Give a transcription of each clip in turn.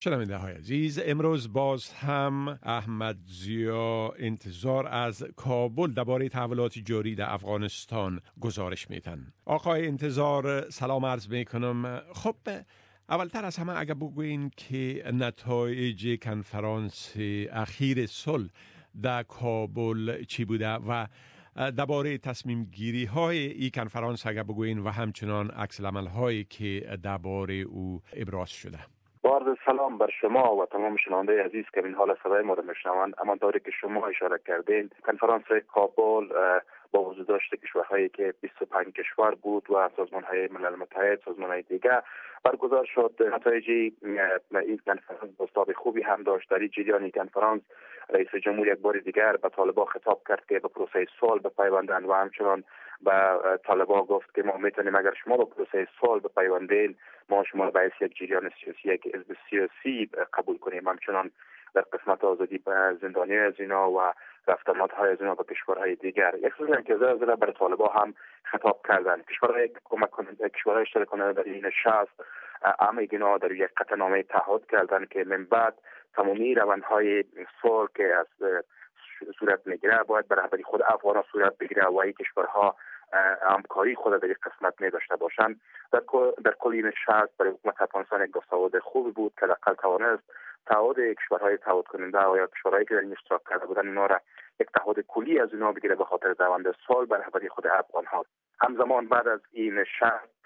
شنونده های عزیز، امروز باز هم احمد ضیا انتظار از کابل درباره تحولات جاری در افغانستان گزارش میتن. آقای انتظار سلام عرض میکنم. خب اولتر از همه اگر بگوین که نتایج کنفرانس اخیر صلح در کابل چی بوده و درباره تصمیم گیری های این کنفرانس اگر بگوین و همچنان عکس العمل هایی که درباره او ابراز شده. با عرض سلام بر شما و تمام شنونده عزیز که این حال صدای ما را میشنوند. اما طوری که شما اشاره کردین، کنفرانس کابل با وجود داشت کشورهایی که 25 کشور بود و سازمان‌های ملل متحد، سازمان‌های دیگر برگزار شد. نتایج این کنفرانس بازتاب خوبی هم داشت. در این جریان کنفرانس رئیس جمهور یک بار دیگر به طالبان خطاب کرد که به پروسه صلح بپیوندند و همچنان به طالبان گفت که ما میتونیم اگر شما به پروسه صلح بپیوندین، ما شما را به حیث یک جریان سیاسی، یک حزب سیاسی قبول کنیم. همچنان در قسمت آزادی زندانی از اینا و رفت آمدهای از اینا به کشورهای دیگر یک سوژه انتظار زده برای طالبان هم خطاب کردند. کشورهای کمک کننده، کشورهای اشتراک کننده در این نشست همه اینا در یک قطعنامه تعهد کردند که من بعد تمامی روندهای صلح که از صورت میگیره باید به رهبری خود افغان صورت بگیره و این کشورها همکاری خود در یک قسمت می داشته باشند. در کل این نشست برای حکومت افغانستان یک دستاورد خوبی بود که حداقل توانست تعهد کشورهای تعهد کننده و یا کشورهایی که در این اشتراک کرده بودند اینا را یک تعهد کلی از اینا بگیره به خاطر دوام صلح به رهبری خود افغان ها. همزمان بعد از این نشست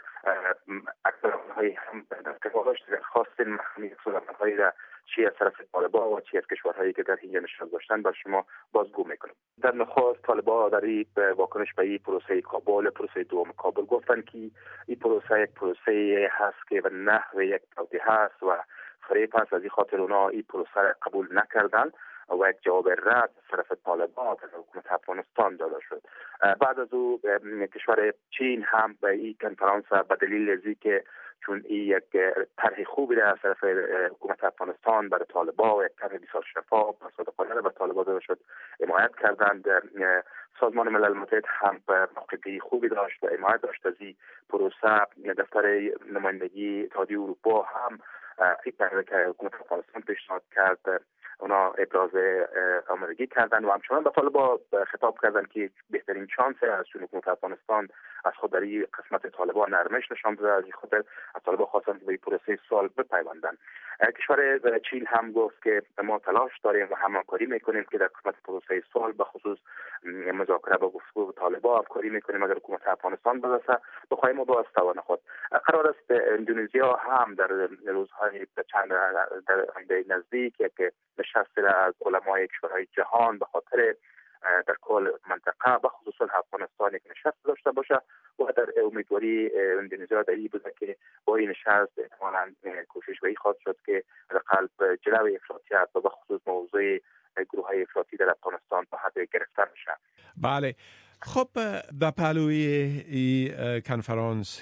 اکثرهای هم در تفاوت خواستین مخمی صحبت‌هایی را چی از طرف طالبان و چی از کشورهایی که در این نشست داشتن بر شما بازگو میکنم. در نخست طالبان در این واکنش به این پروسه کابل، پروسه دوم کابل گفتن که این پروسه یک پروسه هست که به نحو یک توطئه هست و فریب هست. از این خاطر اونا این پروسه را قبول نکردن و یک جواب رد از طرف طالبان در حکومت افغانستان داده شد. بعد از او کشور چین هم به این کنفرانس به دلیل از اینکه چون این یک طرح خوبی را از طرف حکومت افغانستان برای طالبان و یک طرح بسیار شفاف و صادقانه به طالبان داده شد حمایت کردند. سازمان ملل متحد هم موقعیت خوبی داشت و حمایت داشت از این پروسه. دفتر نمایندگی اتحادیه اروپا هم این طرح که حکومت افغانستان پیشنهاد کرد اونا ابراز آمادگی کردن و همچنان به طالبان خطاب کردن که بهترین شانس است چون حکومت افغانستان از خود در این قسمت طالبان نرمش نشان داده. از این خاطر از طالبان خواستن که به پروسه صلح بپیوندن. کشور چین هم گفت که ما تلاش داریم و همکاری میکنیم که در قسمت پروسه صلح به خصوص مذاکره با گفتگو با طالبان همکاری میکنیم. اگر حکومت افغانستان برسه بخوایم ما باز توان خود. قرار است اندونزیا هم در روزهای چند در نزدیک یک نشست از علمای کشورهای جهان به خاطر در کل منطقه به خصوص افغانستان یک نشست داشته باشه و در امیدواری اندونزیا در این بوده که با این نشست احتمالاً کوشش به این خواهد شد که در قلب جلوی افراطیت و به خصوص موضوع گروه های افراطی در افغانستان به حد گرفتن میشه. بله. خب در پهلوی این کنفرانس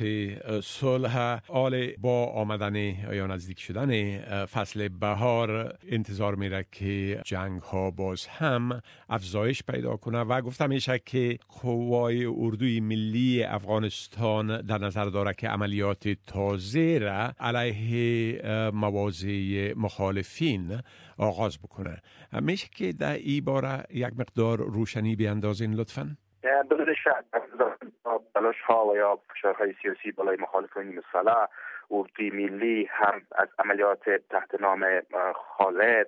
صلح آل با آمدن یا نزدیک شدن فصل بهار انتظار میره که جنگ ها باز هم افزایش پیدا کنه و گفتم میشه که قوای اردوی ملی افغانستان در نظر داره که عملیات تازه را علیه مواضع مخالفین آغاز بکنه. میشه که در این باره یک مقدار روشنی بیاندازین لطفاً؟ بدون شک تلاش ها و یا فشارهای سیاسی بالای مخالفین مسلح اردوی ملی هم از عملیات تحت نام خالد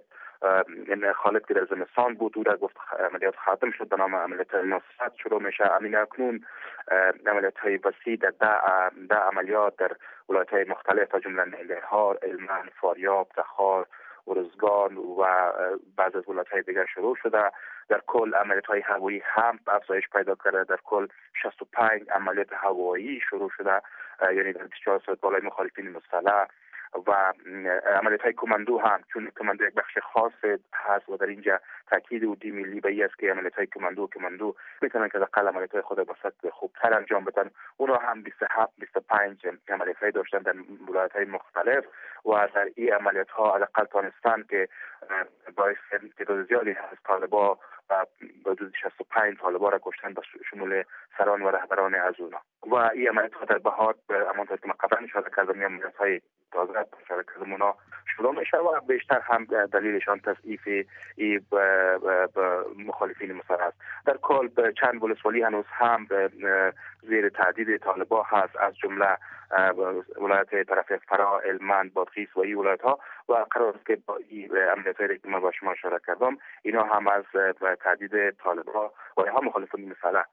که در زمستان بود او را گفت عملیات خاتم شد به نام عملیات نصرت شروع میشه. امین اکنون عملیات های وسیع در عملیات در ولایت های مختلف از جمله ننگرهار، هلمند، فاریاب، تخار، ارزگان و بعض از ولایت‌های دیگر شروع شده. در کل عملیات‌های هوایی هم افزایش پیدا کرده. در کل 65 عملیات هوایی شروع شده، یعنی در 24 ساعت بالای مخالفین مسلح. و عملیات‌های کماندو هم چون کماندو یک بخش خاص هست و در اینجا تاکید اردوی ملی به این است که عملیات‌های کماندو میتونن که حداقل عملیات‌های خود به سطح خوبتر انجام بدن. اونا هم 27-25 عملیات‌های داشتن در ولایت‌های مختلف و در این عملیات‌ها حداقل تانستن که باعث تعداد زیادی از طالبان و حدود 65 طالبان را کشتن به شمول سران و رهبران از اونا و این عملیات در بهار همانطور که من قبلا اشاره کردم عملیات‌های تازه اشاره کردم اونا شروع میشه و بیشتر هم دلیلشان تضعیف مخالفین مسلح است. در کل چند ولسوالی هنوز هم زیر تهدید طالبان هست، از جمله ولایت طرف فرا، هلمند، بادغیس و این ولایت ها و قرار است که با این عملیاتی که من با شما اشاره کردم اینا هم از تهدید طالبان و ها مخالفین مسلح.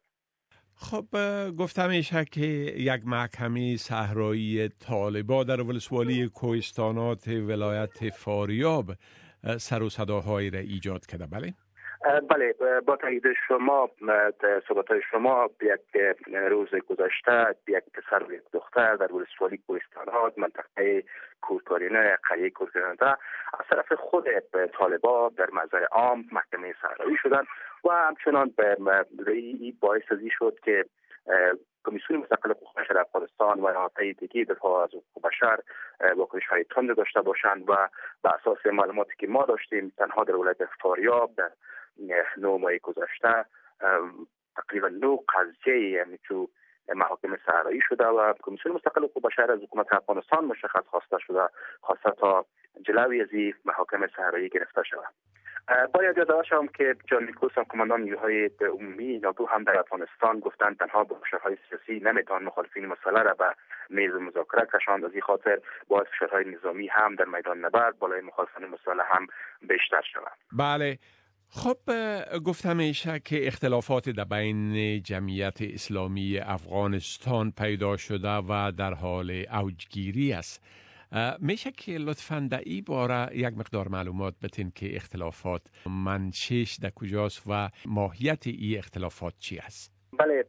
خب گفتم میشه که یک محکمه صحرایی طالبان در ولسوالی کوهستانات ولایت فاریاب سر و صداهایی را ایجاد کرده، بله؟ بله، با تایید شما صحبت‌های شما یک روز گذشته یک پسر و یک دختر در ولسوالی کوهستانات منطقه کورکارینه قریه کورکارینه از طرف خود طالبان در محضر عام محکمه صحرایی شدند و همچنان این باعث ازی شد که کمیسیون مستقل حقوق بشر افغانستان و نهادهای دیگه دفاع از حقوق بشر واکنش‌های تند داشته باشند و بر اساس معلوماتی که ما داشتیم تنها در ولایت فاریاب در 9 ماه گذشته تقریبا 9 قضیه یعنی تو محاکم صحرایی شده و کمیسیون مستقل حقوق بشر از حکومت افغانستان مشخص خواسته تا جلوی از این محاکم صحرایی گرفته شود. باید یادآور شوم که جان نیکولس کماندان نیروهای عمومی ناتو هم در افغانستان گفتند تنها فشارهای سیاسی نمیتوان مخالفین مسلح را به میز مذاکره کشاند. از این خاطر باید فشارهای نظامی هم در میدان نبرد بالای مخالفین مسلح هم بیشتر شود. بله. خب گفتم میشه که اختلافات در بین جمعیت اسلامی افغانستان پیدا شده و در حال اوجگیری است. میشه که لطفاً در این باره یک مقدار معلومات بتین که اختلافات منشأش در کجاست و ماهیت این اختلافات چی است؟ بله،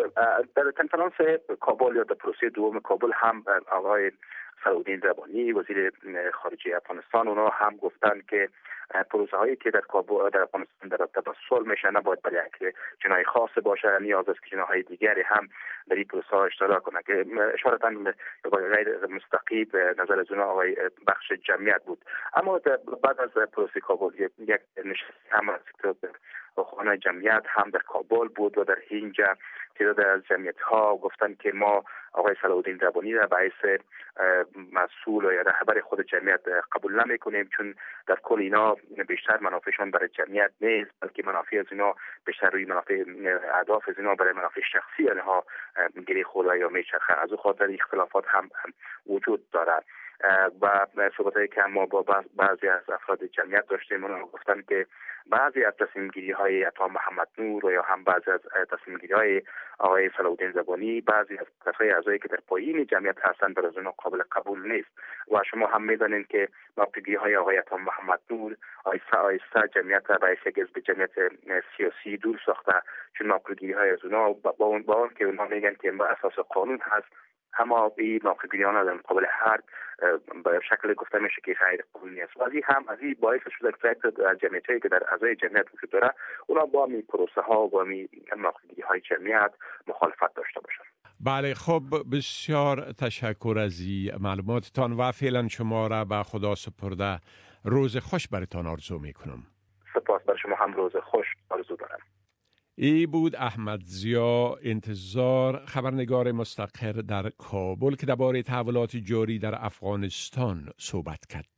در کنفرانس کابل یا در پروسه دوم کابل هم آقای صلاح‌الدین زبانی وزیر خارجه افغانستان اونا هم گفتند که پروسه هایی که در کابل در افغانستان در رابطه با صلح میشه نباید برای یک جناح خاص باشه، نیاز است که جناح‌های دیگری هم در این پروسه ها اشتراک کنند که اشارتاً غیر مستقیم نظر از اونا آقای بخش جمعیت بود. اما بعد از پروسه کابل یک نشست هم از خانه جمعیت هم در کابل بود و در اینجا تعداد از جمعیت ها گفتن که ما آقای صلاح‌الدین زبانی را باعث مسئول یا رهبر خود جمعیت قبول نمی‌کنیم، چون در کل اینا بیشتر منافعشون برای جمعیت نیست بلکه منافع از اینا بیشتر روی منافع اهداف از اینا برای منافع شخصی آنها گره خورده یا میچرخه. از اون خاطر اختلافات هم وجود دارد و صحبتایی که ما با بعضی از افراد جمعیت داشتیم اونا گفتن که بعضی از تصمیم‌گیری‌های عطا محمد نور و یا هم بعضی از تصمیم‌گیری‌های آقای صلاح‌الدین زبانی بعضی از کسای اعضایی که در پایین جمعیت هستند برای اونا قابل قبول نیست و شما هم می‌دانید که موافقت‌های آقای عطا محمد نور آیسته جمعیت را باعث حزب جمعیت سیاسی دور ساخته، چون موافقت‌های از اونا با اون که اونا میگن که بر اساس قانون هست اما این موافقت‌ها در مقابل حرب به شکل گفته میشه که غیر قانونی است و از این باعث شده که در جمعیتی که در اعضای جمعیت وجود داره اونا با می پروسه ها و می موافقت‌های جمعیت مخالفت داشته باشند. بله، خب بسیار تشکر از این معلوماتتان و فعلا شما را به خدا سپرده. روز خوش براتان آرزو میکنم. سپاس، بر شما هم روز خوش آرزو دارم. ای بود احمد ضیا انتظار، خبرنگار مستقر در کابل که درباره تحولات جاری در افغانستان صحبت کرد.